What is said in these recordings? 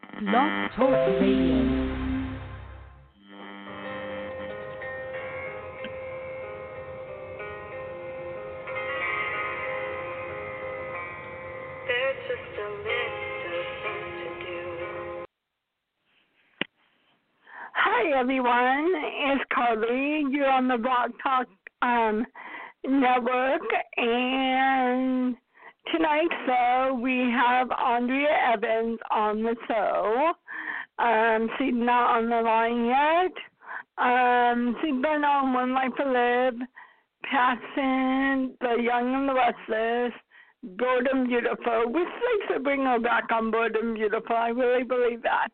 Blog Talk Radio. Hi everyone, it's Carly. You're on the Blog Talk Network, and tonight, we have Andrea Evans on the show. She's not on the line yet. She's been on One Life to Live, Passion, The Young and the Restless, Boredom Beautiful. We should bring her back on Boredom Beautiful. I really believe that.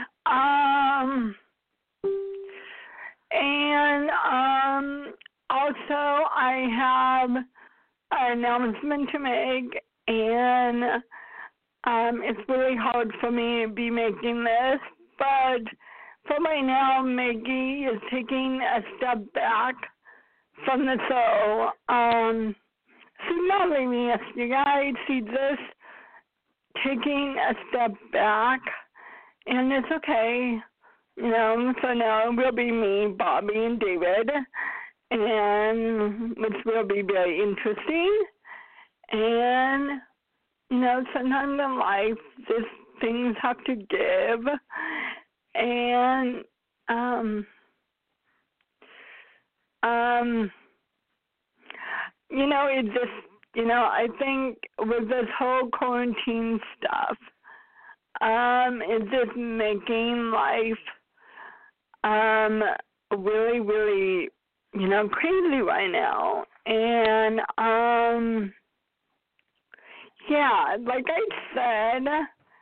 And also I have an announcement to make, and it's really hard for me to be making this, but for right now, Maggie is taking a step back from the show. She's not leaving us, you guys. She's just taking a step back, and it's okay. You know, so now it will be me, Bobby, and David, and which will be very interesting. And, you know, sometimes in life, just things have to give. And, you know, it just, you know, I think with this whole quarantine stuff, it's just making life really, really, you know, crazy right now. And, yeah, like I said,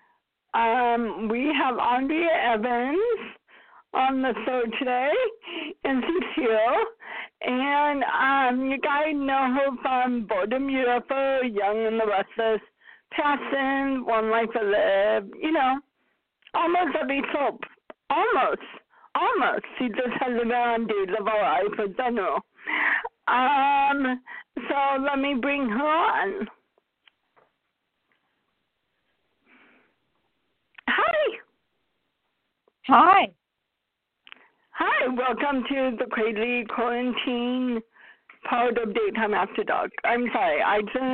we have Andrea Evans on the show today, and she's here. And, you guys know her from Boredom Beautiful, Young and the Restless, Passion, One Life to Live, you know, almost every soap. Almost. She just has it on Days of Our Life in general. So let me bring her on. Hi. Hi, welcome to the crazy quarantine part of Daytime After Dark. I'm sorry,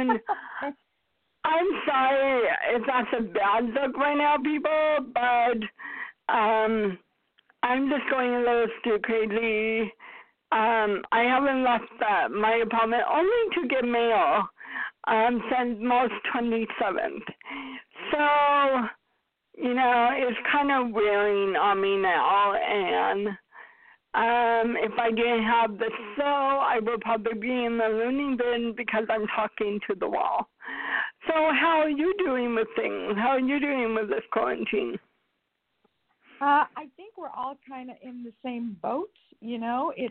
I'm sorry if that's a bad look right now, people, but I'm just going a little too crazy. I haven't left my apartment only to get mail since March 27th. So, you know, it's kind of wearing on me now, and if I didn't have the show, I would probably be in the loony bin because I'm talking to the wall. So how are you doing with things? How are you doing with this quarantine? I think we're all kind of in the same boat. You know, it's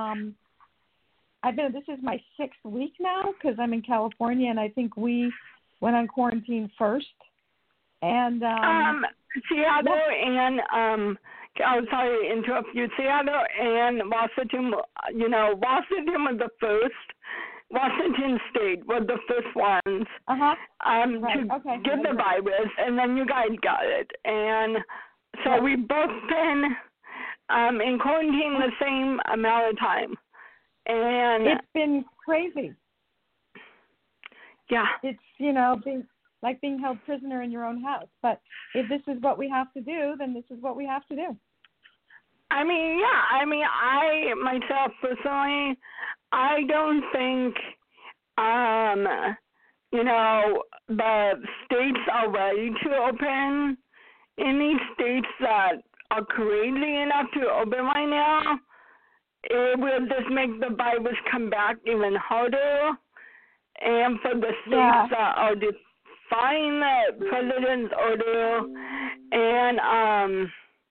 this is my 6th week now because I'm in California, and I think we went on quarantine first. And Seattle and I'm sorry to interrupt you. Seattle and Washington, you know, Washington was the first. Washington State were the first ones to get the virus, and then you guys got it. And so we've both been in quarantine the same amount of time. And it's been crazy. Yeah. It's, you know, being held prisoner in your own house. But if this is what we have to do, then this is what we have to do. I mean, yeah. I mean, I myself personally, I don't think, you know, the states are ready to open. Any states that are crazy enough to open right now, it will just make the virus come back even harder. And for the states that are defying the president's order and,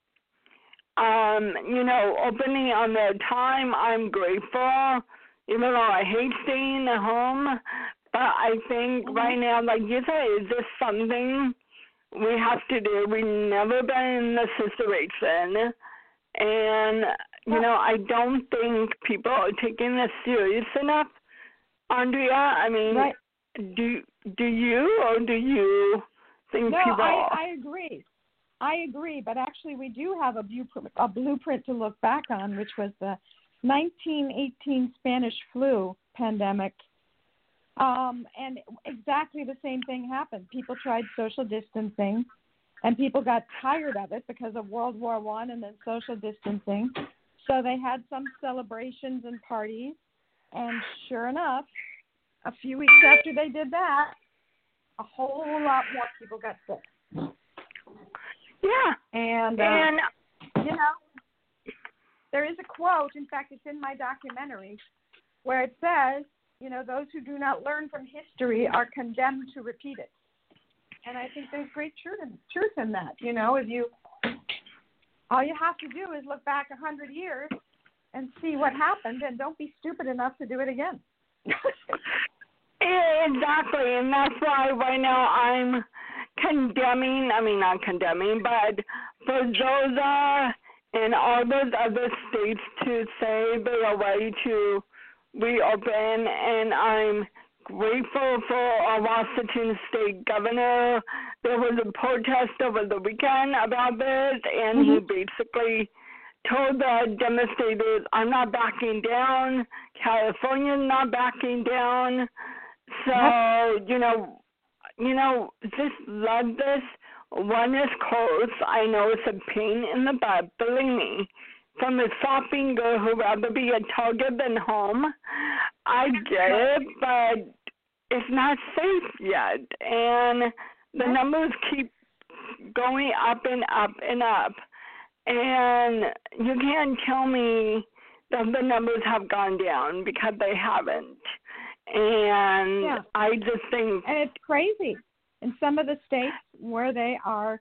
you know, opening on their time, I'm grateful, even though I hate staying at home. But I think right now, like you said, it's just something we have to do. We've never been in this situation. And, you know, I don't think people are taking this serious enough. Andrea, I mean, do you or do you think people are? I agree. I agree, but actually we do have a blueprint to look back on, which was the 1918 Spanish flu pandemic. And exactly the same thing happened. People tried social distancing, and people got tired of it because of World War I and then social distancing. So they had some celebrations and parties, and sure enough, a few weeks after they did that, a whole lot more people got sick. Yeah. And there is a quote, in fact, it's in my documentary, where it says, those who do not learn from history are condemned to repeat it. And I think there's great truth in that. If all you have to do is look back 100 years and see what happened, and don't be stupid enough to do it again. Exactly, and that's why right now I'm not condemning, but for Zosa and all those other states to say they are ready to reopen, and I'm grateful for our Washington State governor. There was a protest over the weekend about this, and he basically told the demonstrators, I'm not backing down, California's not backing down. So, just love this. One is close. I know it's a pain in the butt, believe me. From a shopping girl who'd rather be at Target than home, I get it, but it's not safe yet. And the numbers keep going up and up and up. And you can't tell me that the numbers have gone down, because they haven't. And I just think... And it's crazy. In some of the states where they are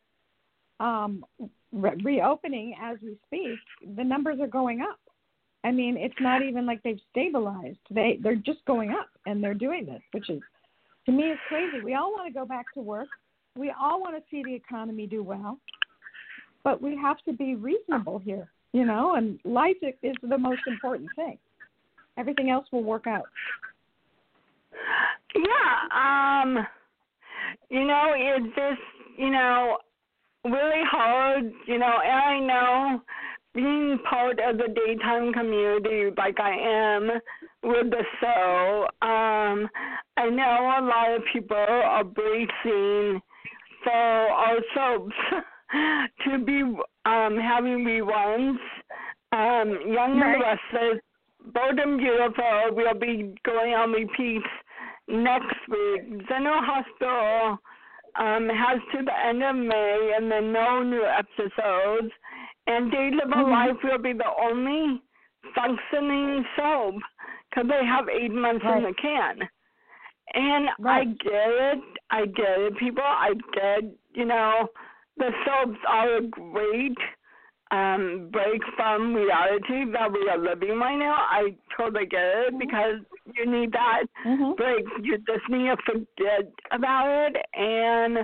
reopening as we speak, the numbers are going up. I mean, it's not even like they've stabilized. They're just going up, and they're doing this, which is, to me, is crazy. We all want to go back to work. We all want to see the economy do well. But we have to be reasonable here, and life is the most important thing. Everything else will work out. Yeah, it's just, really hard, and I know being part of the daytime community like I am with the show, I know a lot of people are bracing for our soaps to be having reruns. Young and the Restless, Bold and Beautiful will be going on repeats next week. General Hospital has to the end of May, and then no new episodes. And Days of Our Life will be the only functioning soap, because they have 8 months in the can. And I get it, people. I get, the soaps are a great break from reality that we are living right now. I totally get it, because you need that break. You just need to forget about it. And,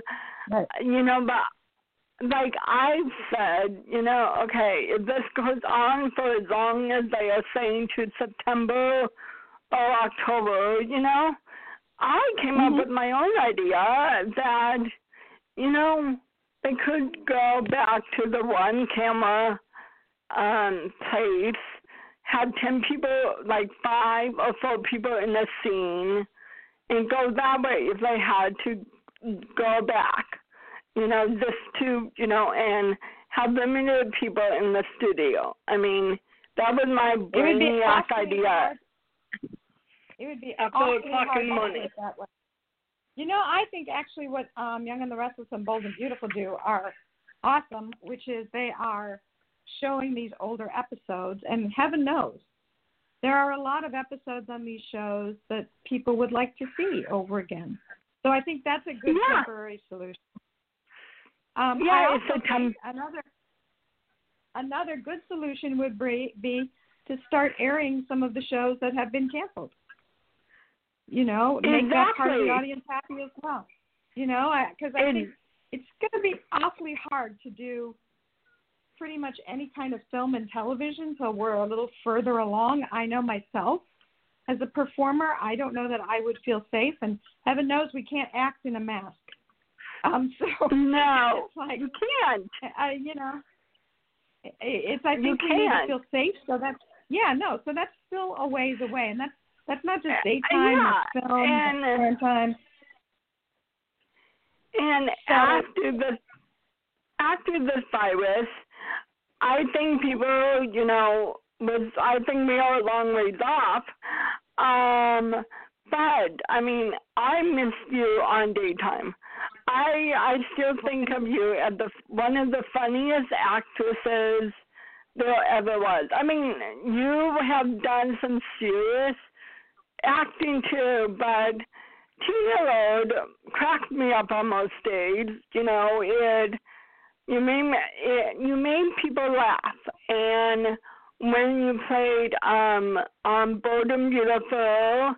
but like I've said, okay, if this goes on for as long as they are saying to September or October, I came up with my own idea that, they could go back to the one camera place, have 10 people, like 5 or 4 people in the scene, and go that way if they had to go back, just to, and have limited people in the studio. I mean, that was my brainiac idea. It would be at 4 o'clock in the morning. That way. I think actually what Young and the Restless and Bold and Beautiful do are awesome, which is they are showing these older episodes, and heaven knows there are a lot of episodes on these shows that people would like to see over again. So I think that's a good temporary solution. Another good solution would be to start airing some of the shows that have been canceled. Make that part of the audience happy as well. Because I think it's going to be awfully hard to do pretty much any kind of film and television until we're a little further along. I know myself, as a performer, I don't know that I would feel safe, and heaven knows we can't act in a mask. So No, it's like, you can't. you know, it's I You think we need to can't. feel safe. So that's so that's still a ways away, and that's not just daytime, Yeah, it's film, and turn time. and So, after this virus, I think people, I think we are a long ways off. But I mean, I miss you on daytime. I still think of you as one of the funniest actresses there ever was. I mean, you have done some serious acting too, but Tina Lode cracked me up on most days. You made people laugh, and when you played on Bold and Beautiful,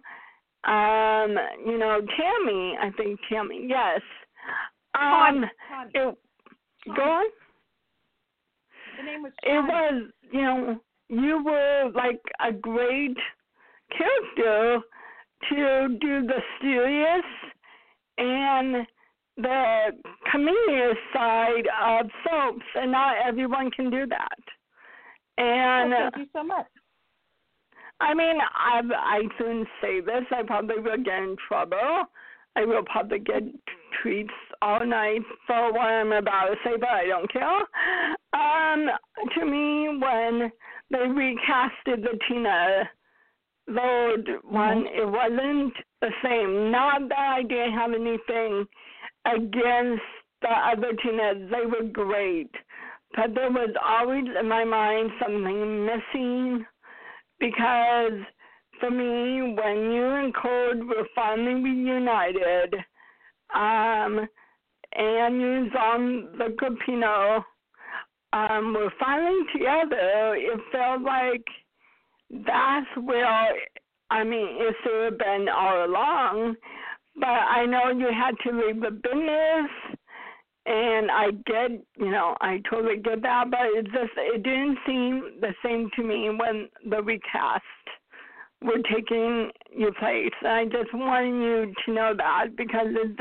Tammy, yes. Connie. Go on. The name was It Connie. was, you were like a great character to do the serious and the comedic side of soaps, and not everyone can do that. And thank you so much. I mean, I shouldn't say this. I probably will get in trouble. I will probably get tweets all night for what I'm about to say, but I don't care. To me, when they recasted the Tina Lode one, it wasn't the same. Not that I didn't have anything against the other Tinas. They were great. But there was always in my mind something missing, because for me, when you and Cord were finally reunited, and you on the Capino were finally together, it felt like that's where, it should have been all along, but I know you had to leave the business, and I totally get that, but it didn't seem the same to me when the recast were taking your place. And I just wanted you to know that, because it's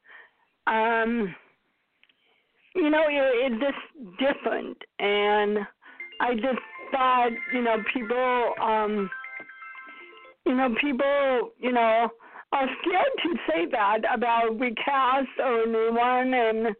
it's just different, and I just thought, people are scared to say that about recast or a new one, and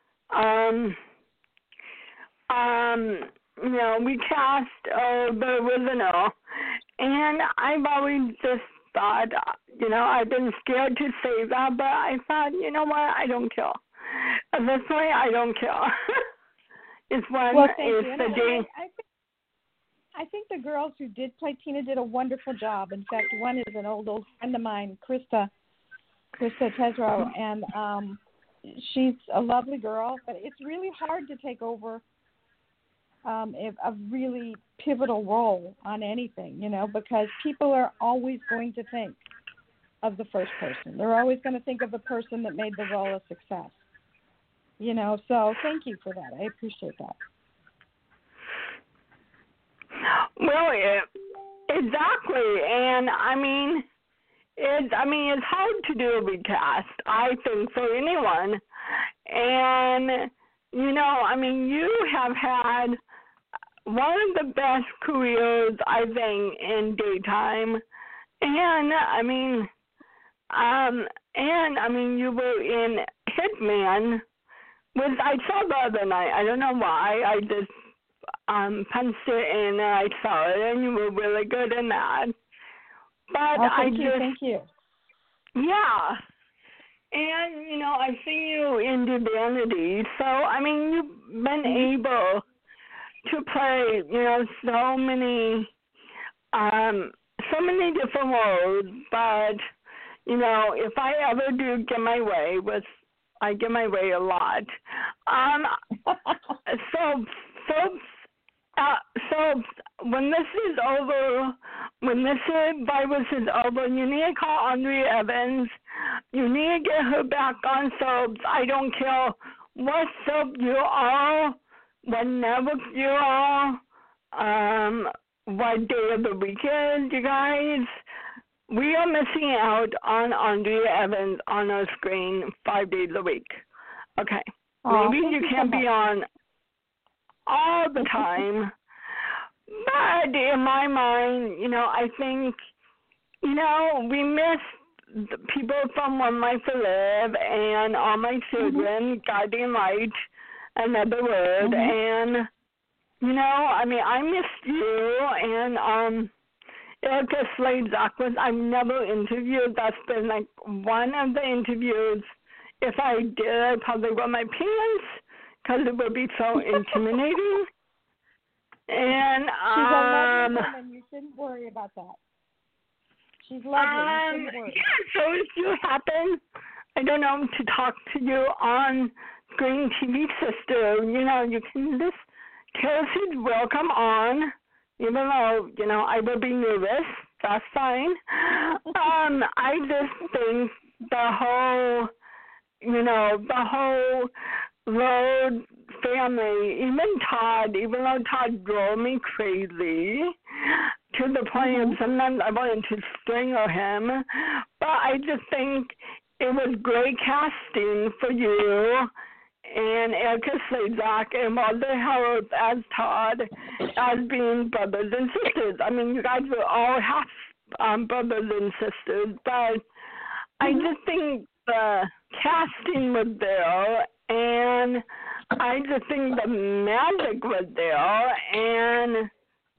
recast the original. And I've always just thought, I've been scared to say that, but I thought, you know what, I don't care. At this point, I don't care. It's when it's the day. I think the girls who did play Tina did a wonderful job. In fact, one is an old friend of mine, Krista Tesro, and she's a lovely girl. But it's really hard to take over a really pivotal role on anything, because people are always going to think of the first person. They're always going to think of the person that made the role a success. So thank you for that. I appreciate that. Well, exactly, and it's hard to do a recast, I think, for anyone, and you have had one of the best careers, I think, in daytime, and you were in Hitman, which I saw the other night. I don't know why. I just punched it in and I saw it, and you were really good in that. But thank you. Yeah. And, I see you in Divinity, so, you've been able to play, so many different roles, but, if I ever do get my way, which I get my way a lot, so when this is over, when this virus is over, you need to call Andrea Evans. You need to get her back on soaps. I don't care what soap you are, what network you are, what day of the week is, you guys. We are missing out on Andrea Evans on our screen 5 days a week. Okay. Oh, Maybe thank you you so can't be much. on all the time, but in my mind, I think, we miss the people from One Life to Live and All My Children, Guiding Light, Another Word, and, I missed you, and Erica Slade Zachwas, I've never interviewed. That's been like one of the interviews. If I did, I'd probably wear my pants because it would be so intimidating. And she's a lovely woman. You shouldn't worry about that. She's lovely. You shouldn't worry. Yeah, so if you happen, I don't know, to talk to you on Green TV Sister, you can just tell us she's welcome on, even though, I would be nervous. That's fine. I just think the whole Road family, even though Todd drove me crazy to the point of sometimes I wanted to strangle him, but I just think it was great casting for you and Erica Sladzak and Walter Harrop as Todd as being brothers and sisters. I mean, you guys were all half brothers and sisters, but I just think the casting was there, and I just think the magic was there, and,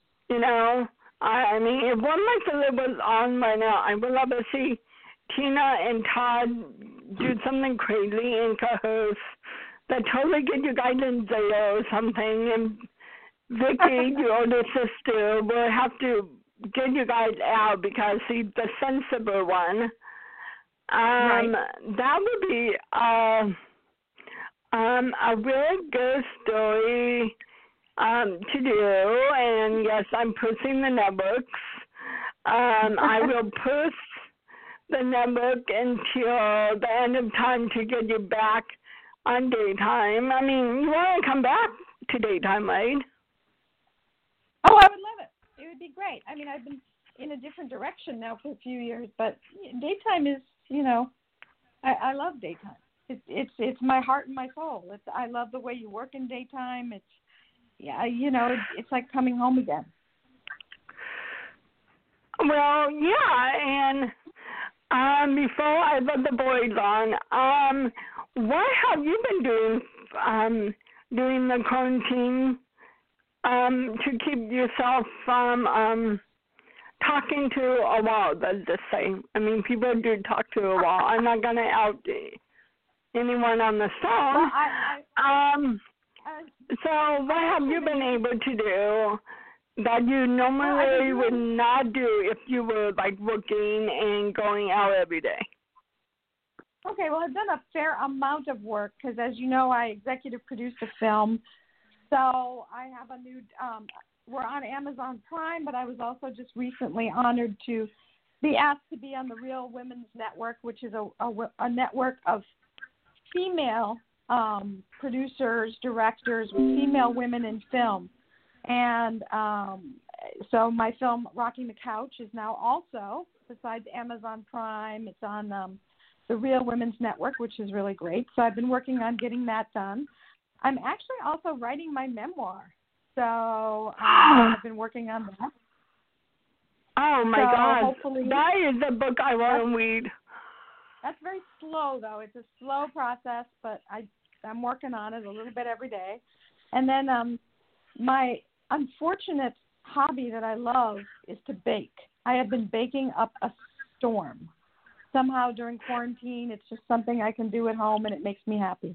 I mean, if One Life to Live was on right now, I would love to see Tina and Todd do something crazy in cahoots that totally get you guys in jail or something, and Vicky, your older sister, will have to get you guys out because she's the sensible one. Right. That would be a really good story to do, and yes, I'm pushing the networks. I will push the network until the end of time to get you back on daytime. I mean, you want to come back to daytime, right? Oh, I would love it. It would be great. I mean, I've been in a different direction now for a few years, but daytime is, I love daytime. It's my heart and my soul. I love the way you work in daytime. It's like coming home again. Well, yeah, and before I let the boys on, what have you been doing during the quarantine to keep yourself from talking to a wall, let's just say? I mean, people do talk to a wall. I'm not going to out anyone on the phone. So what have you been able to do that you normally would not do if you were, like, working and going out every day? Okay, well, I've done a fair amount of work because, as you know, I executive produced a film. So I have a new we're on Amazon Prime, but I was also just recently honored to be asked to be on the Real Women's Network, which is a network of female producers, directors, with female women in film. And so my film, Rocking the Couch, is now also, besides Amazon Prime, it's on the Real Women's Network, which is really great. So I've been working on getting that done. I'm actually also writing my memoir. So I've been working on that. Oh, my God. Hopefully, that is the book I want to read. That's very slow, though. It's a slow process, but I'm working on it a little bit every day. And then my unfortunate hobby that I love is to bake. I have been baking up a storm. Somehow during quarantine, it's just something I can do at home, and it makes me happy.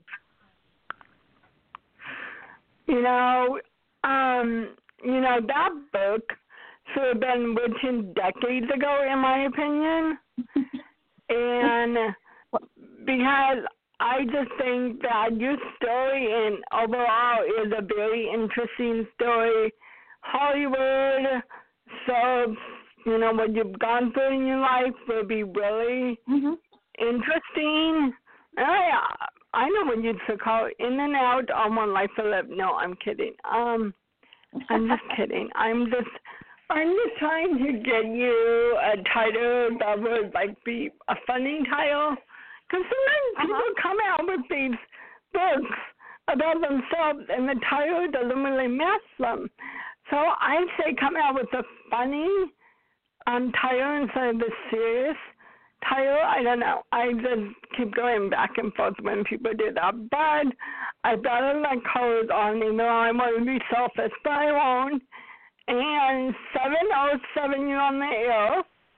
That book should have been written decades ago, in my opinion. And because I just think that your story and overall is a very interesting story. Hollywood, so, what you've gone through in your life will be really interesting. I know when you took out In and Out on One Life to Live. No, I'm kidding. I'm just kidding. I'm just trying to get you a title that would be a funny title. Because sometimes people come out with these books about themselves, and the title doesn't really match them. So I'd say come out with a funny title instead of the serious title. I don't know. I just keep going back and forth when people do that. But I better let colors on, even though I want to be selfish, but I won't. And 707, you're on the air.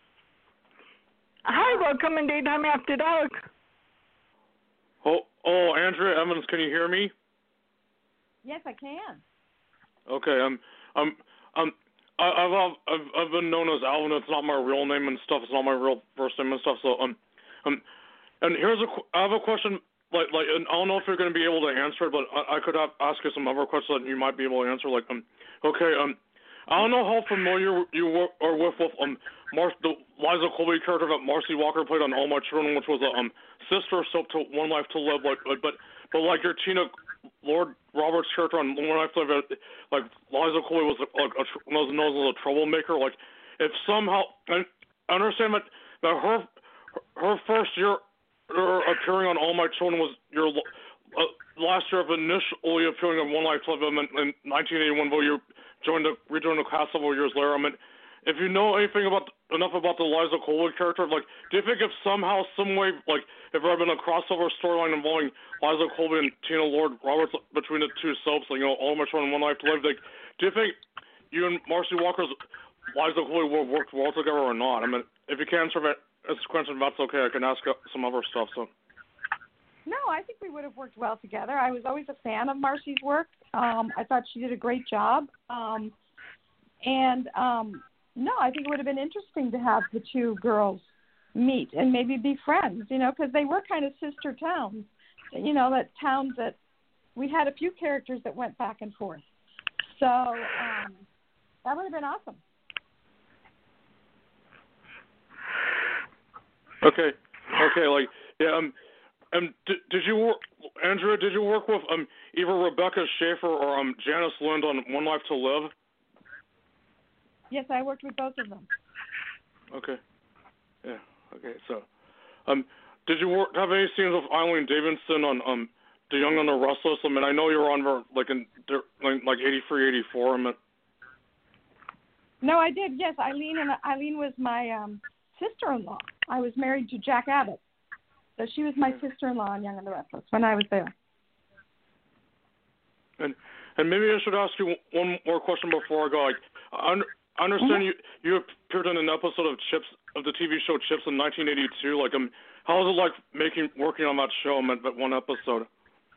Hi, welcome in Daytime After Dark. Oh, Andrea Evans, can you hear me? Yes, I can. Okay, I've been known as Alvin. It's not my real name and stuff. It's not my real first name and stuff. So and I have a question. Like, and I don't know if you're going to be able to answer it, but I could ask you some other questions that you might be able to answer. Like, okay, I don't know how familiar you are with the Liza Colby character that Marcy Walker played on All My Children, which was a sister soap to One Life to Live. But like your Tina Lord Roberts character on One Life to Live, like Liza Colby was was known as a troublemaker. Like, if somehow I understand that her first year appearing on All My Children was your last year of initially appearing on One Life to Live in 1981, but you rejoined the cast several years later. I mean, if you know anything enough about the Liza Colby character, like, do you think if somehow, some way, like, if there had been a crossover storyline involving Liza Colby and Tina Lord Roberts between the two soaps, like, you know, All My Children and One Life to Live, like, do you think you and Marcy Walker's Liza Colby would have worked well together or not? I mean, if you can't answer that question, that's okay. I can ask some other stuff. So. No, I think we would have worked well together. I was always a fan of Marcy's work. I thought she did a great job. No, I think it would have been interesting to have the two girls meet and maybe be friends, you know, because they were kind of sister towns, you know, towns that we had a few characters that went back and forth. So that would have been awesome. Okay, like, yeah, did you work, Andrea, did you work with either Rebecca Schaefer or Janice Lind on One Life to Live? Yes, I worked with both of them. Okay. Yeah. Okay. So, did you have any scenes with Eileen Davidson on The Young and the Restless? I mean, I know you were on her like in like 83, 84. I mean. No, I did. Yes, Eileen was my sister-in-law. I was married to Jack Abbott, so she was my sister-in-law on Young and the Restless when I was there. And maybe I should ask you one more question before I go. Like, I understand you appeared in an episode of Chips, of the TV show Chips in 1982. Like, how was it like working on that show, that one episode?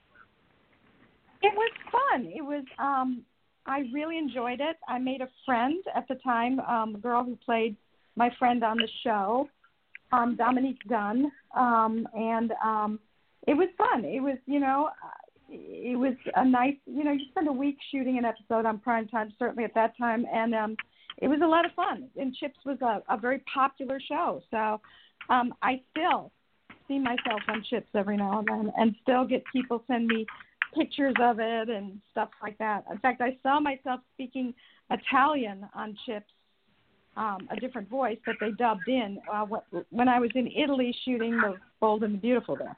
It was fun. It was, I really enjoyed it. I made a friend at the time, a girl who played my friend on the show, Dominique Dunn, and it was fun. It was, you know, it was a nice, you know, you spend a week shooting an episode on primetime, certainly at that time, and it was a lot of fun. And Chips was a very popular show, so I still see myself on Chips every now and then, and still get people send me pictures of it and stuff like that. In fact, I saw myself speaking Italian on Chips, a different voice that they dubbed in when I was in Italy shooting The Bold and the Beautiful there.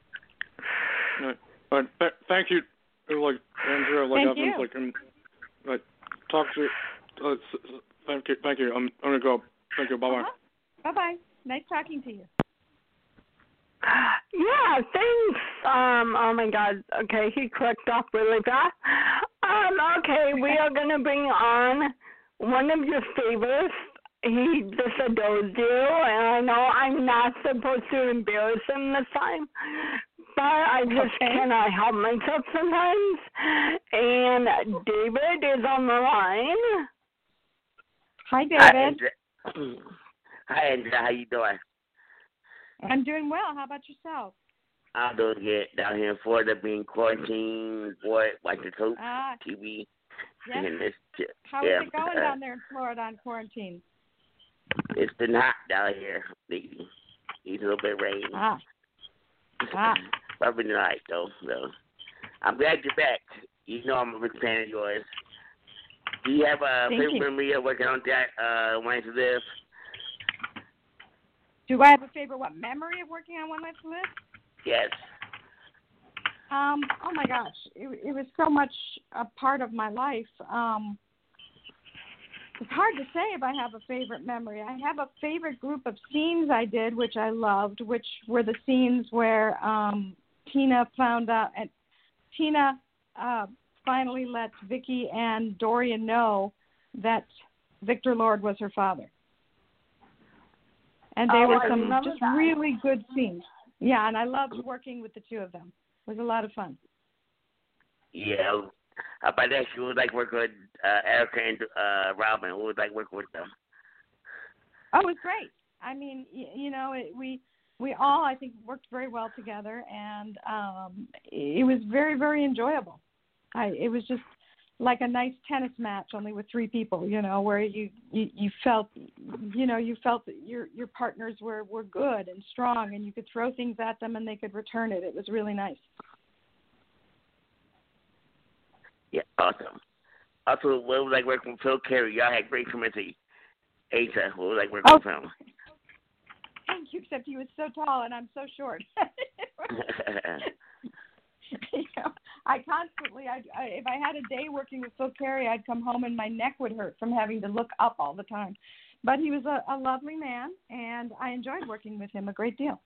Thank you, like Andrea, like Thank Evans, you. Like talk to. Thank you. I'm gonna go. Thank you. Bye bye. Bye bye. Nice talking to you. Yeah, thanks. Oh my God. Okay, he clicked off really fast. Okay, we are gonna bring on one of your favorites. He just adores you, and I know I'm not supposed to embarrass him this time, but I just cannot help myself sometimes. And David is on the line. Hi, David. Hi, Andrea. How you doing? I'm doing well. How about yourself? I'm doing good down here in Florida, being quarantined, watching TV. Yes. How is it going down there in Florida on quarantine? It's been hot down here lately. It's a little bit rain. Probably night though. So I'm glad you're back. You know I'm a big fan of yours. Do you have a favorite memory of working on that One Life to Live? Do I have a favorite memory of working on One Life to Live? Yes. Oh my gosh, it was so much a part of my life. It's hard to say if I have a favorite memory. I have a favorite group of scenes I did, which I loved, which were the scenes where Tina found out, and Tina finally let Vicky and Dorian know that Victor Lord was her father. And they were some just really good scenes. Yeah, and I loved working with the two of them. It was a lot of fun. Yeah. How about that? She would like working with Erica and Robin. Who would like working with them? Oh, it was great. I mean, we all, I think, worked very well together, and it was very, very enjoyable. It was just like a nice tennis match, only with three people, where you felt, you felt that your partners were good and strong, and you could throw things at them and they could return it. It was really nice. Yeah, awesome. Also, what was like working with Phil Carey? Y'all had great chemistry. Asa, what was like working with him? Thank you, except he was so tall and I'm so short. I constantly, if I had a day working with Phil Carey, I'd come home and my neck would hurt from having to look up all the time. But he was a lovely man, and I enjoyed working with him a great deal.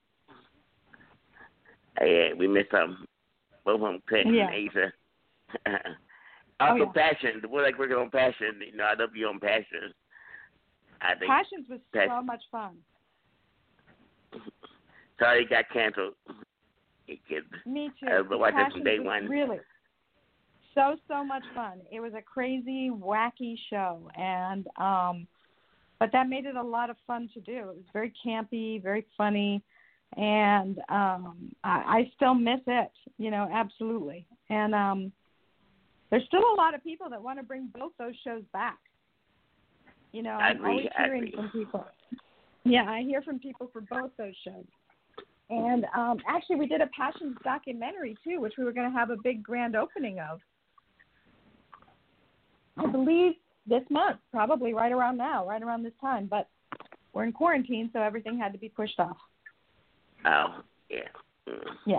Yeah, we missed them. Both of them, Clint and Asa. Also, Passion. We're like working on Passion. I love you on Passion. I think Passions was so much fun. Sorry, it got canceled. Me too. Passion from day one. Really, so much fun. It was a crazy, wacky show, and but that made it a lot of fun to do. It was very campy, very funny, and I still miss it. Absolutely. And there's still a lot of people that want to bring both those shows back. I'm always hearing from people. Yeah, I hear from people for both those shows. And actually, we did a Passions documentary, too, which we were going to have a big grand opening of, I believe, this month, probably right around now, right around this time. But we're in quarantine, so everything had to be pushed off. Oh, yeah. Yeah.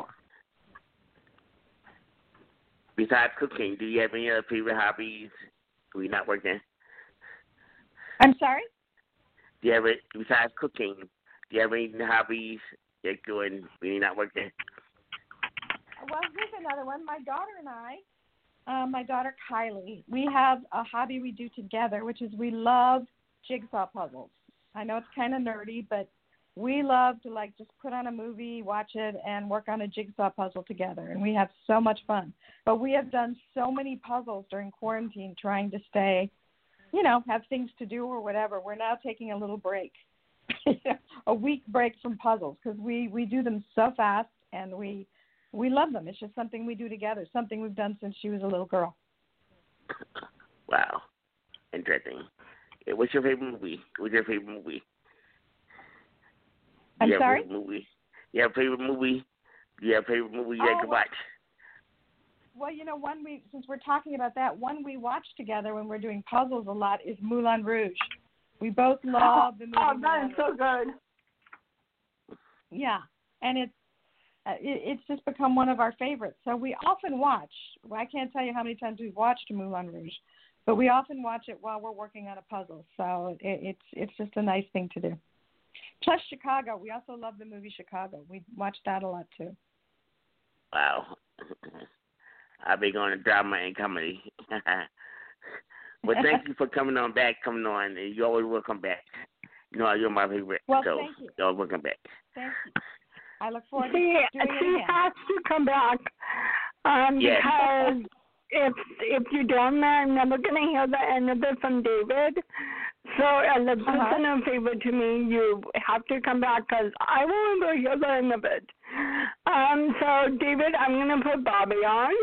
Besides cooking, do you have any other favorite hobbies? Are we not working? I'm sorry? Do you have it besides cooking? Do you have any hobbies you're doing when you're not working? Well, here's another one. My daughter and I, my daughter Kylie, we have a hobby we do together, which is we love jigsaw puzzles. I know it's kind of nerdy, but we love to just put on a movie, watch it, and work on a jigsaw puzzle together, and we have so much fun. But we have done so many puzzles during quarantine trying to stay, have things to do or whatever. We're now taking a little break, a week break from puzzles, because we do them so fast, and we love them. It's just something we do together, something we've done since she was a little girl. Wow. Interesting. What's your favorite movie? I'm sorry? You have a favorite movie? Do you have a favorite movie you like to watch? Well, since we're talking about that, one we watch together when we're doing puzzles a lot is Moulin Rouge. We both love the movie. Oh, that is so good. Yeah, and it's just become one of our favorites. So we often watch. Well, I can't tell you how many times we've watched Moulin Rouge, but we often watch it while we're working on a puzzle. So it's just a nice thing to do. Plus Chicago. We also love the movie Chicago. We watch that a lot too. Wow. I'll be going to drama and comedy. Well, thank you for coming on, and you always will come back. You're my favorite. Well, so thank you. You always will come back. Thank you. I look forward to doing it again. She has to come back yes. because if you don't, I'm never going to hear the end of it from David. So as a personal favor to me, you have to come back because I won't ever hear the end of it. So David, I'm going to put Bobby on.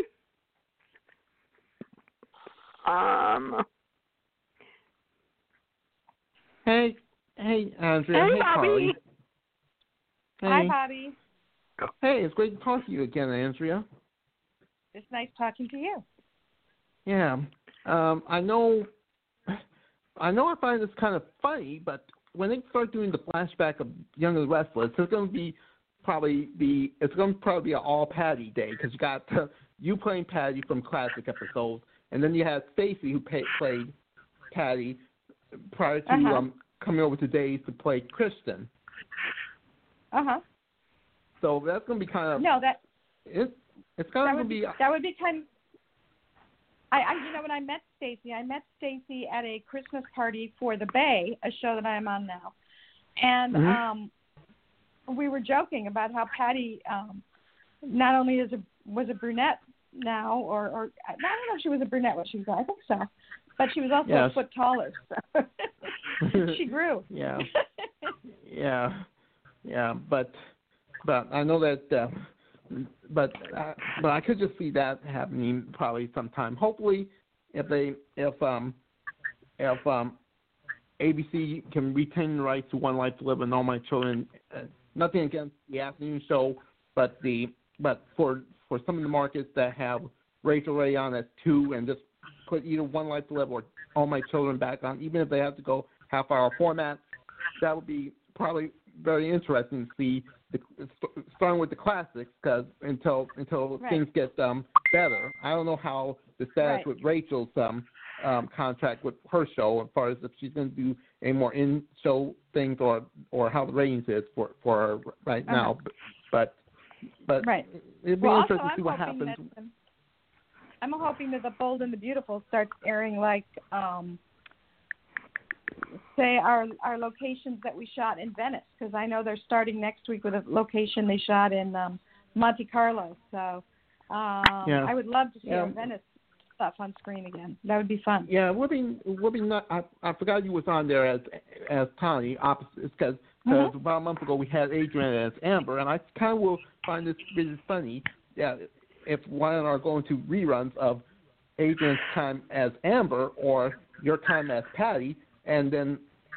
Hey, Andrea. Hey, Bobby. Carly. Hey. Hi, Bobby. Hey, it's great to talk to you again, Andrea. It's nice talking to you. Yeah. I know I find this kind of funny, but when they start doing the flashback of Young and the Restless, there's going to be probably be an all Patty day because you got you playing Patty from classic episodes, and then you had Stacy who played Patty prior to coming over to Days to play Kristen. So that's going to be kind of it's kind of going to be that would be kind of. When I met Stacy at a Christmas party for The Bay, a show that I am on now, and we were joking about how Patty not only was a brunette now, or I don't know if she was a brunette when she was, I think so, but she was also a foot taller. So she grew. Yeah, but I know that. But I could just see that happening probably sometime. Hopefully, if ABC can retain the rights to One Life to Live and All My Children, nothing against the afternoon show, but for some of the markets that have Rachel Ray on at 2 and just put either One Life to Live or All My Children back on, even if they have to go half-hour format, that would be probably very interesting to see. Starting with the classics, because until things get better, I don't know how the status with Rachel's contract with her show, as far as if she's going to do any more in-show things or how the ratings is for her right now. But it'd be interesting to see what happens. I'm hoping that The Bold and the Beautiful starts airing like. Say our locations that we shot in Venice, because I know they're starting next week with a location they shot in Monte Carlo. So I would love to see our Venice stuff on screen again. That would be fun. Yeah, it would be not. I forgot you was on there as Tawny opposite, because about a month ago we had Adrian as Amber, and I kind of will find this really funny. Yeah, if one are going to reruns of Adrian's time as Amber or your time as Patty. And then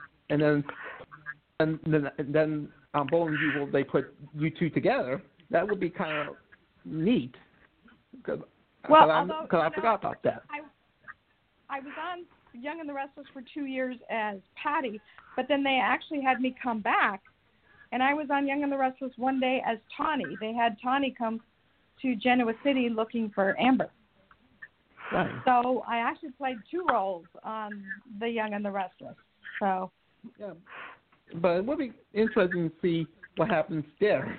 on Bold and Beautiful they put you two together. That would be kind of neat. Because I forgot about that. I was on Young and the Restless for 2 years as Patty, but then they actually had me come back, and I was on Young and the Restless one day as Tawny. They had Tawny come to Genoa City looking for Amber. Right. So I actually played 2 roles on The Young and the Restless. So. Yeah, but it would be interesting to see what happens there,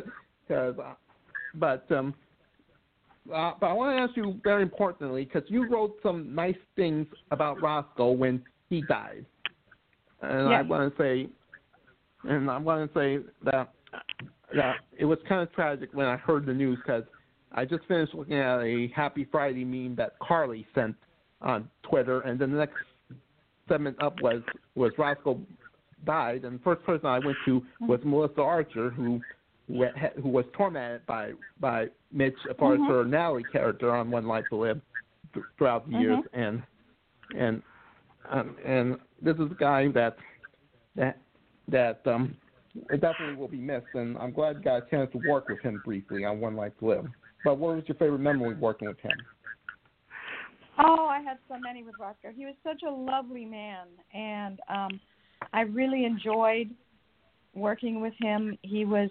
but I want to ask you very importantly, because you wrote some nice things about Roscoe when he died, and I want to say that it was kind of tragic when I heard the news, because I just finished looking at a Happy Friday meme that Carly sent on Twitter, and then the next segment up was Roscoe died, and the first person I went to was Melissa Archer, who was tormented by Mitch as far as her Natalie character on One Life to Live throughout the years, and this is a guy that definitely will be missed, and I'm glad you got a chance to work with him briefly on One Life to Live. But what was your favorite memory working with him? Oh, I had so many with Roscoe. He was such a lovely man, and I really enjoyed working with him. He was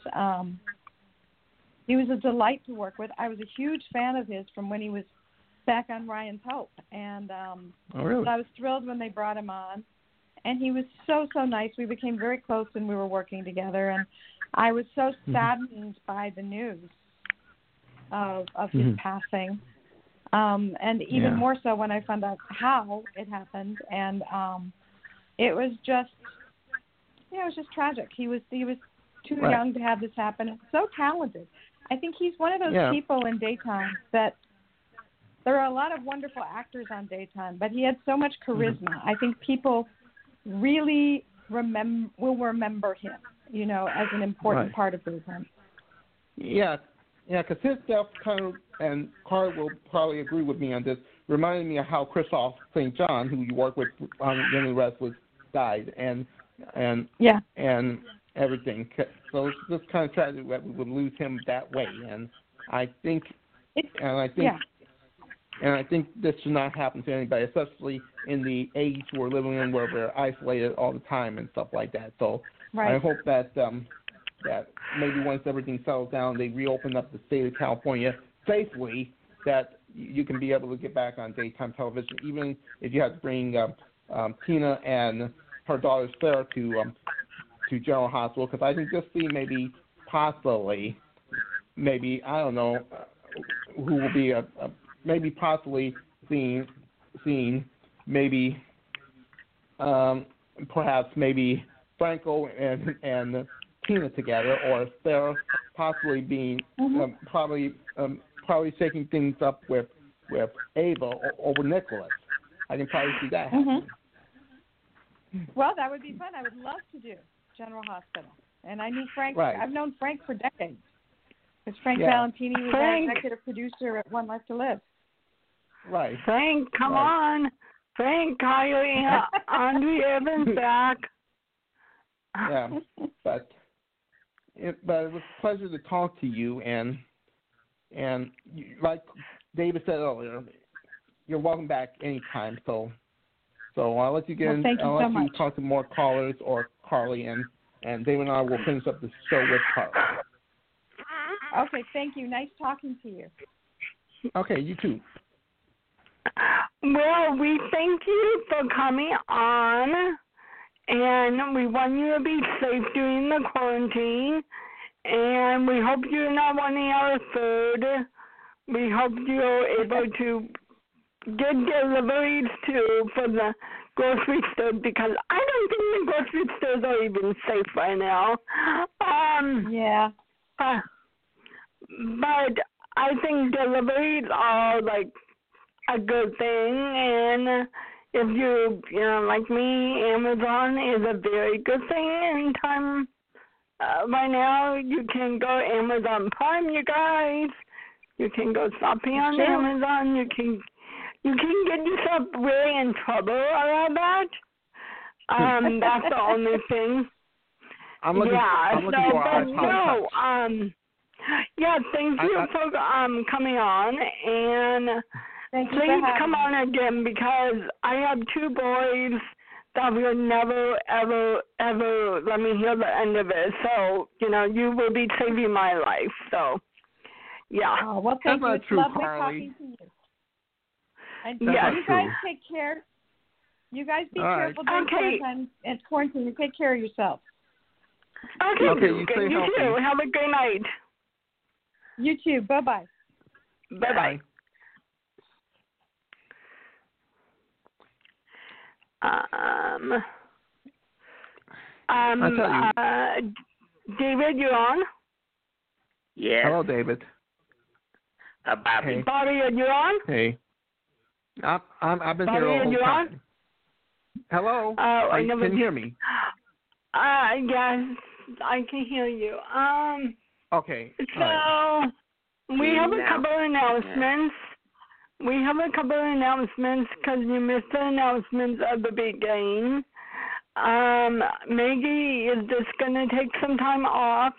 a delight to work with. I was a huge fan of his from when he was back on Ryan's Hope, and really? I was thrilled when they brought him on. And he was so nice. We became very close when we were working together, and I was so saddened by the news of his passing, and even more so when I found out how it happened. And it was just tragic. He was too young to have this happen. And so talented. I think he's one of those people in daytime that there are a lot of wonderful actors on daytime, but he had so much charisma. I think people really will remember him, as an important part of daytime. Yeah, because his stuff kind of, and Carl will probably agree with me on this, reminded me of how Christoph St. John, who you work with on Young and the Restless, died, and everything. So it's just kind of tragic that we would lose him that way, and I think this should not happen to anybody, especially in the age we're living in where we're isolated all the time and stuff like that. So I hope that maybe once everything settles down, they reopen up the state of California safely, that you can be able to get back on daytime television, even if you have to bring Tina and her daughter Sarah to General Hospital, because I can just see possibly, I don't know, who will be maybe possibly seeing maybe perhaps maybe Franco and Tina together, or Sarah possibly being probably shaking things up with Ava over Nicholas. I can probably see that happening. Well, that would be fun. I would love to do General Hospital. And I knew Frank. Right. I've known Frank for decades. Because Frank Valentini was our executive producer at One Life to Live. Right. Frank, come on. Frank, Kylie, Andrea Evans back. Yeah, but it was a pleasure to talk to you, and like David said earlier, you're welcome back anytime. So I'll let you get in. I'll let you talk to more callers or Carly, and David and I will finish up the show with Carly. Okay, thank you. Nice talking to you. Okay, you too. Well, we thank you for coming on, and we want you to be safe during the quarantine, and we hope you're not running out of food. We hope you're able to get deliveries, too, for the grocery store, because I don't think the grocery stores are even safe right now. Yeah. But I think deliveries are, like, a good thing, and if you like me, Amazon is a very good thing in time. Right now, you can go Amazon Prime, you guys. You can go shopping on Amazon. You can get yourself really in trouble around that. That's the only thing. I'm looking thank you for coming on, and please come on again, because I have two boys that will never, ever, ever let me hear the end of it. So, you will be saving my life. So, yeah. Oh, well, thank you. It's lovely talking to you. And you guys take care. You guys be careful during quarantine. It's quarantine. You take care of yourself. Okay, you too. Have a good night. You too. Bye-bye. Bye-bye. David, you on? Yeah. Hello, David. Bobby. Hey. Bobby, are you on? Hey. I've been Bobby, here all the you time. On? Hello. Can you hear me? Yes, I can hear you. Okay. So we have a couple of announcements. We have a couple of announcements because you missed the announcements at the beginning. Maggie is just going to take some time off.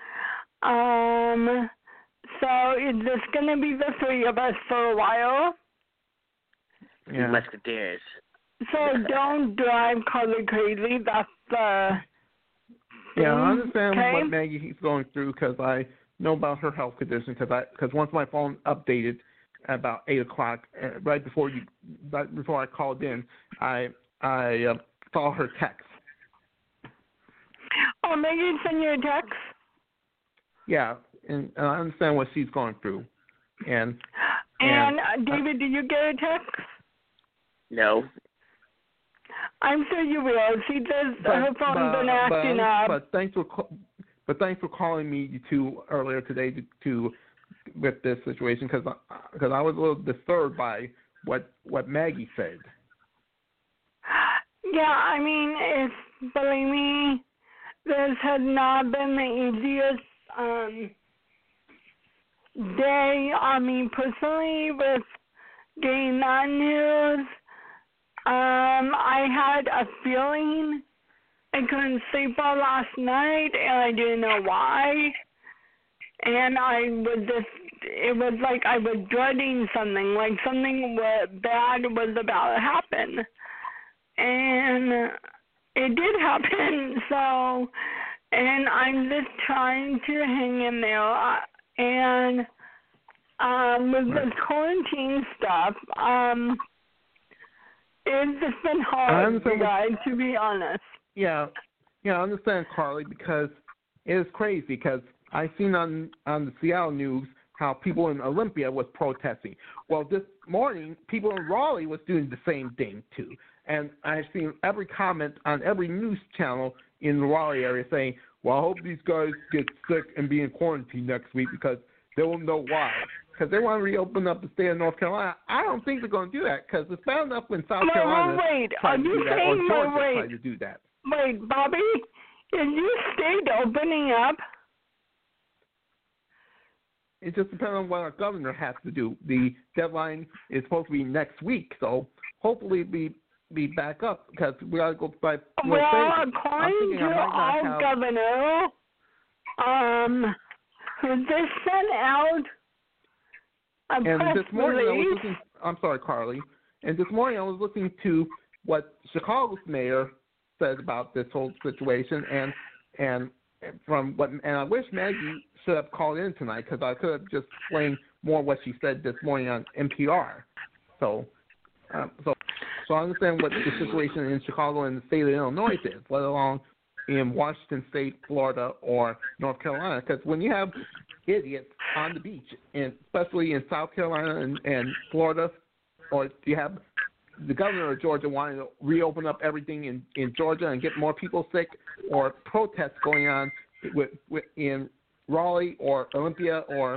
So it's just going to be the three of us for a while. Yeah. Musketeers. So don't drive Carly crazy. That's the thing. Yeah, I understand what Maggie's going through, because I know about her health condition. Because once my phone updated at about 8:00, right before I called in, I saw her text. Oh, Maggie sent you a text? Yeah, and I understand what she's going through. And David, did you get a text? No. I'm sure you will. She does. Her phone's been acting up. But thanks for calling me too earlier today to with this situation, because I was a little disturbed by what Maggie said. Yeah, I mean, believe me, this has not been the easiest day on me personally with getting that news. I had a feeling I couldn't sleep all last night, and I didn't know why. And it was like I was dreading something, like something bad was about to happen. And it did happen, so and I'm just trying to hang in there. And with this quarantine stuff, it's just been hard, guys, to be honest. Yeah, I understand, Carly, because it is crazy. Because I seen on the Seattle news how people in Olympia was protesting. Well, this morning, people in Raleigh was doing the same thing too. And I've seen every comment on every news channel in the Raleigh area saying, well, I hope these guys get sick and be in quarantine next week because they won't know why. Because they want to reopen up the state of North Carolina. I don't think they're going to do that because it's bad enough when South Carolina tried to do that or Georgia tried to do that. Wait, Bobby, is your state opening up? It just depends on what our governor has to do. The deadline is supposed to be next week, so hopefully be back up because we got to go by. Well, according to our governor, they sent out a press release. I'm sorry, Carly. And this morning I was listening to what Chicago's mayor said about this whole situation, and I wish Maggie should have called in tonight because I could have just explained more what she said this morning on NPR. So I understand what the situation in Chicago and the state of Illinois is, let alone in Washington State, Florida, or North Carolina. Because when you have idiots on the beach, and especially in South Carolina and Florida, or you have the governor of Georgia wanting to reopen up everything in Georgia and get more people sick, or protests going on in Raleigh or Olympia or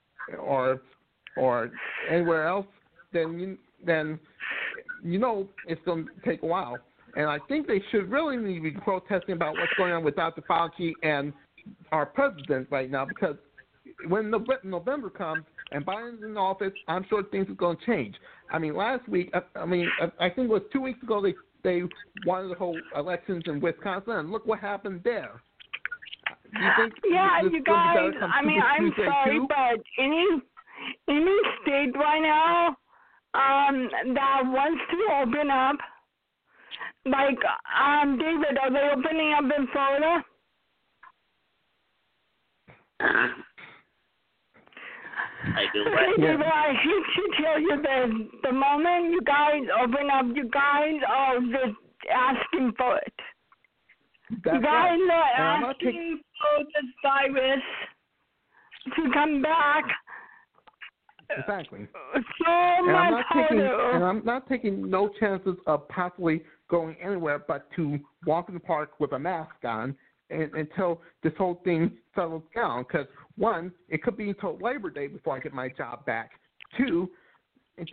anywhere else, then you know it's going to take a while. And I think they should really need to be protesting about what's going on with Dr. Fauci and our president right now, because when November comes and Biden's in office, I'm sure things are going to change. I mean, last week, I think it was 2 weeks ago, they wanted to hold elections in Wisconsin, and look what happened there. You think you guys, I'm sorry, but any state right now that wants to open up, like, David, are they opening up in Florida? I do. David, I hate to tell you this. The moment you guys open up, you guys are just asking for it. You guys are asking for this virus to come back. Exactly. So much harder. And I'm not taking no chances of possibly going anywhere but to walk in the park with a mask on until this whole thing settles down. Because, one, it could be until Labor Day before I get my job back. Two, it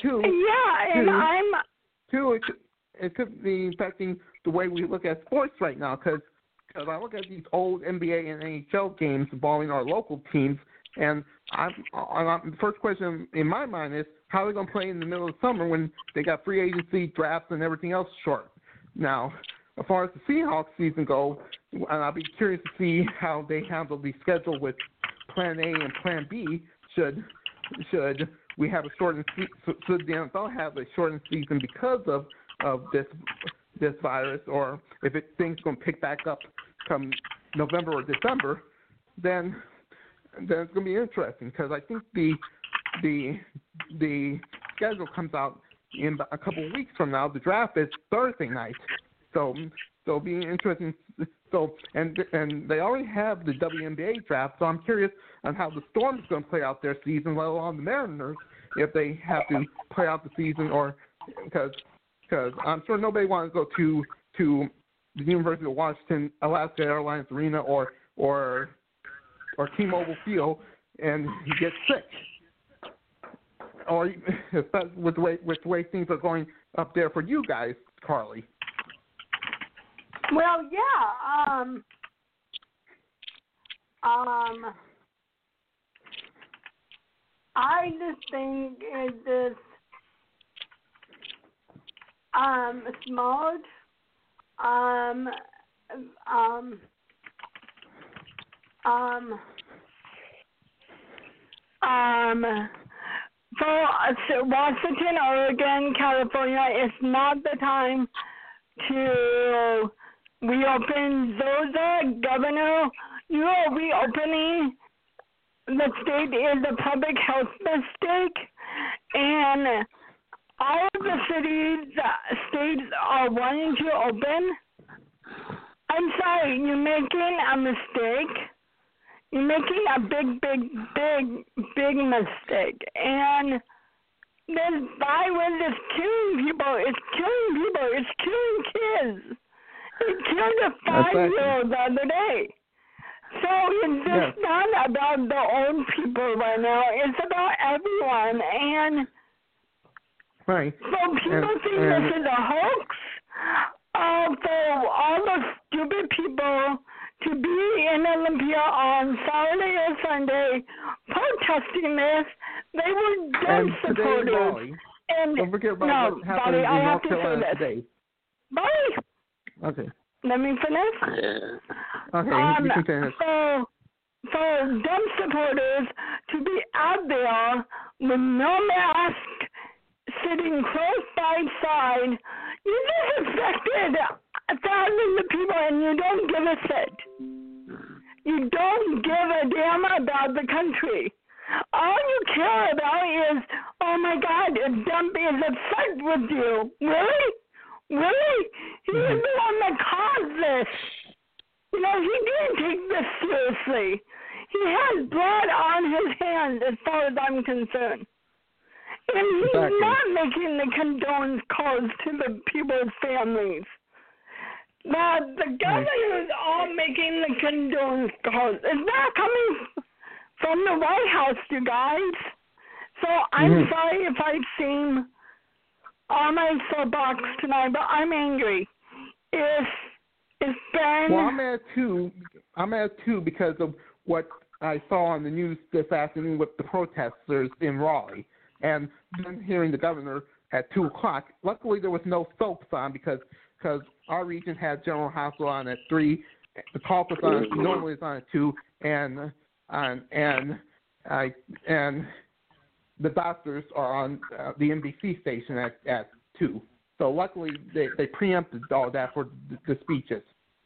could be affecting the way we look at sports right now. Because I look at these old NBA and NHL games involving our local teams, and the first question in my mind is, how are they going to play in the middle of summer when they got free agency, drafts, and everything else short? Now, as far as the Seahawks season goes, and I'll be curious to see how they handle the schedule with Plan A and Plan B. Should we have a shortened season? Should the NFL have a shortened season because of this virus, or if things going to pick back up come November or December, then it's going to be interesting because I think the schedule comes out in a couple of weeks from now. The draft is Thursday night, so it'll be interesting. So and they already have the WNBA draft, so I'm curious on how the Storm's going to play out their season, let alone the Mariners, if they have to play out the season, or because I'm sure nobody wants to go to the University of Washington Alaska Airlines Arena or T-Mobile Field and he gets sick, or with the way things are going up there for you guys, Carly. Well, yeah. I just think it's this smart. For Washington, Oregon, California, it's not the time to reopen Zosa, Governor, you are reopening the state is a public health mistake, and all of the states are wanting to open. I'm sorry, you're making a mistake. You're making a big mistake. And this virus is killing people. It's killing people. It's killing kids. It killed a 5-year-old the other day. So it's just not about the old people right now. It's about everyone. And so people think this is a hoax. For all the stupid people to be in Olympia on Saturday or Sunday protesting this, they were Trump supporters. And don't forget about what happened in North Carolina today. Buddy, okay. Let me finish. Okay, you can finish. So Trump supporters to be out there with no mask, sitting close by side, you just affected thousands of people and you don't give a shit. You don't give a damn about the country. All you care about is, oh my God, if Trump is upset with you. Really? Really? He is the one that caused this. You know, he didn't take this seriously. He has blood on his hands as far as I'm concerned. And he's not making the condolence calls to the people's families. Now, the governors are making the condolence calls. It's not coming from the White House, you guys. So I'm sorry if I seem on my soapbox tonight, but I'm angry. It's been... Well, I'm at two because of what I saw on the news this afternoon with the protesters in Raleigh. And then hearing the governor at 2 o'clock. Luckily, there was no soaps on because our region had General Hospital on at 3. The call was on normally is on at 2, and the doctors are on the NBC station at 2. So luckily, they preempted all that for the speeches.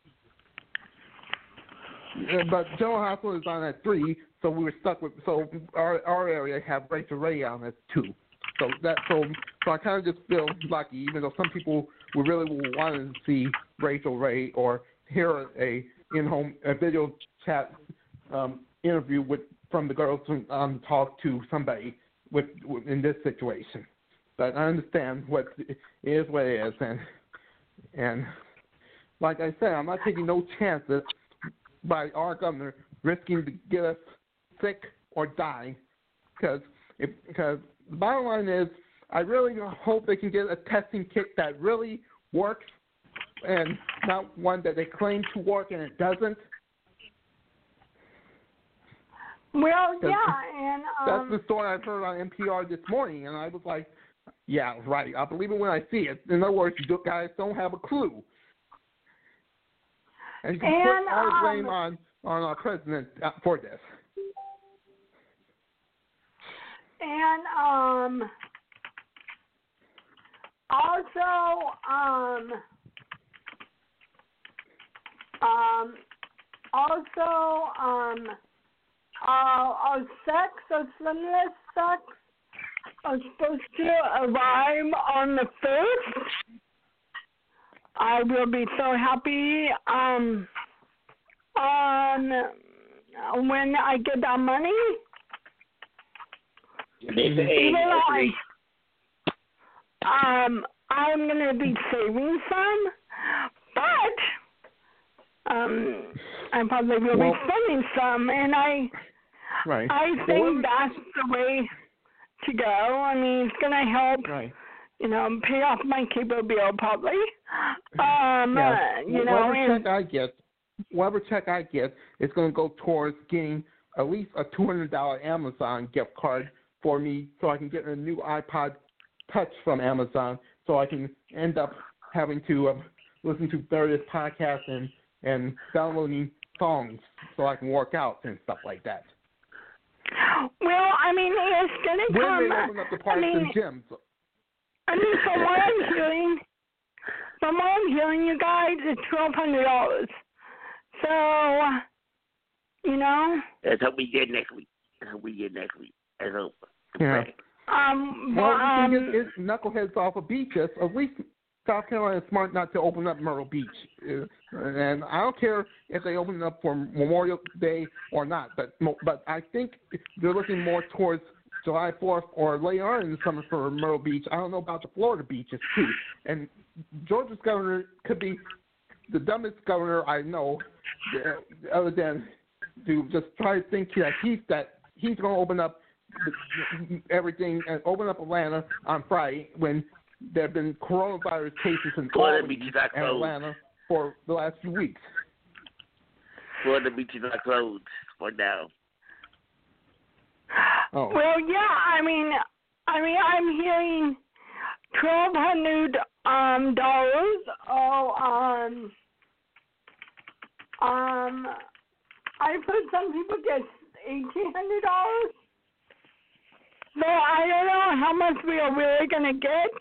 But General Hospital is on at 3, so we were stuck with. So our area have Rachel Ray on at 2. So I kind of just feel lucky, even though some people would really want to see Rachel Ray or hear a video chat interview from the girls talk to somebody in this situation. But I understand what it is, and like I said, I'm not taking no chances by our governor risking to get us sick or die, because the bottom line is I really hope they can get a testing kit that really works and not one that they claim to work and it doesn't. Well, yeah, and that's the story I've heard on NPR this morning, and I was like, yeah, right, I believe it when I see it. In other words, you guys don't have a clue. And you can put all the blame on our president for this. And our stimulus checks are supposed to arrive on the 1st. I will be so happy when I get that money. I'm going to be saving some, but I probably will be spending some, and I think that's the way to go. I mean, it's going to help, pay off my cable bill probably. Whatever check I get, it's going to go towards getting at least a $200 Amazon gift card for me, so I can get a new iPod Touch from Amazon, so I can end up having to listen to various podcasts and downloading songs so I can work out and stuff like that. Well, I mean, it's going to come. When they open up the parks and gyms. I mean, from what I'm hearing, from what I'm hearing, you guys, it's $1,200. So, you know. Let's hope we get next week. Let's hope. Yeah. Right. Well, we can get knuckleheads off of beaches. At least South Carolina is smart not to open up Myrtle Beach. And I don't care if they open it up for Memorial Day or not, but I think they're looking more towards July 4th or later on in the summer for Myrtle Beach. I don't know about the Florida beaches, too. And Georgia's governor could be the dumbest governor I know, other than to just try to think that he's going to open up everything and open up Atlanta on Friday when there have been coronavirus cases in Albany and Atlanta for the last few weeks. Florida beaches are closed for now. Oh. Well, yeah. I mean, I'm hearing $1,200 dollars. I've heard some people get $1,800. So I don't know how much we are really gonna get.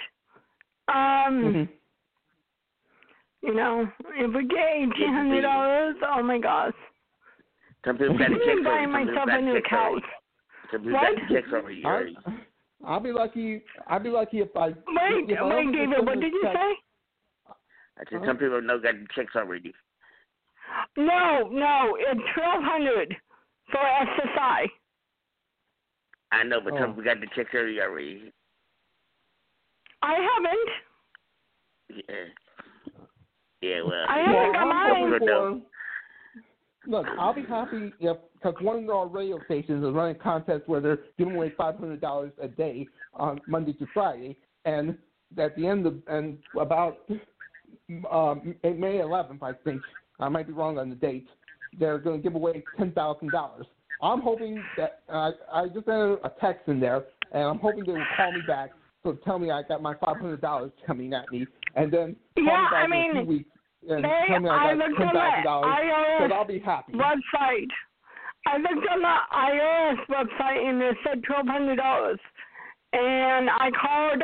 You know, if we get $1,800, oh my gosh. Some people got to check buy myself a new couch. Some people got to check already. I'll be lucky. if I. Wait, David, what did you say? I said some people got the checks already. No, it's $1,200 for SSI. I know, but some people got the checks already. I haven't. Yeah, well. I haven't got mine. Look, I'll be happy because one of our radio stations is running a contest where they're giving away $500 a day on Monday to Friday, and at the end of about May 11th, I think, I might be wrong on the date, they're going to give away $10,000. I'm hoping that I just entered a text in there, and I'm hoping they will call me back to tell me I got my $500 coming at me, and then call me back in a few weeks and tell me I got $10,000, so I'll be happy. Website. I looked on the IRS website, and it said $1,200, and I called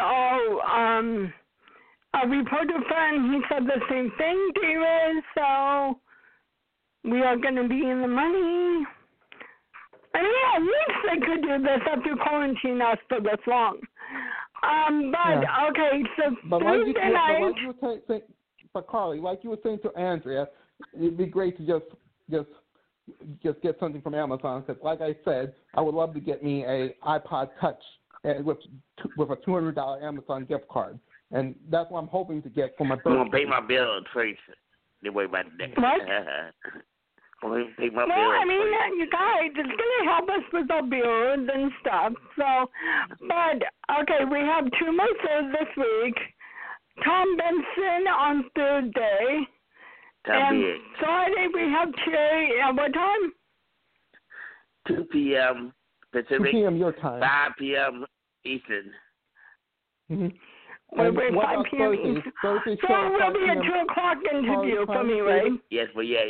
a reporter friend. He said the same thing, David. So we are going to be in the money. I mean, at least they could do this after quarantine us for this long. Okay, so Thursday night. But Carly, like you were saying to Andrea, it'd be great to just get something from Amazon. Because, like I said, I would love to get me a iPod Touch with a $200 Amazon gift card, and that's what I'm hoping to get for my birthday. I'm gonna pay my bill first. Don't worry about that. What? Pay my bill. I mean, you guys, it's gonna help us with our bills and stuff. So, but okay, we have 2 more shows this week. Tom Benson on Thursday. And Friday we have Cherry at what time? 2 p.m. Pacific. 2 p.m. your time. 5 p.m. Eastern. Mm-hmm. Wait, 5 p.m. Eastern. So it will be a 2 o'clock interview for me, right? Yes, but yeah.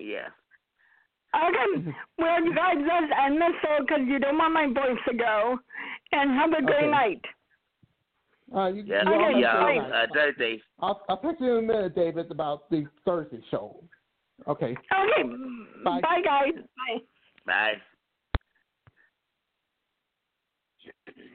Okay. Well, you guys just end this show because you don't want my voice to go. And have a great night. Thursday. I'll text you in a minute, David, about the Thursday show. Okay. Okay. Bye guys. Bye. Bye.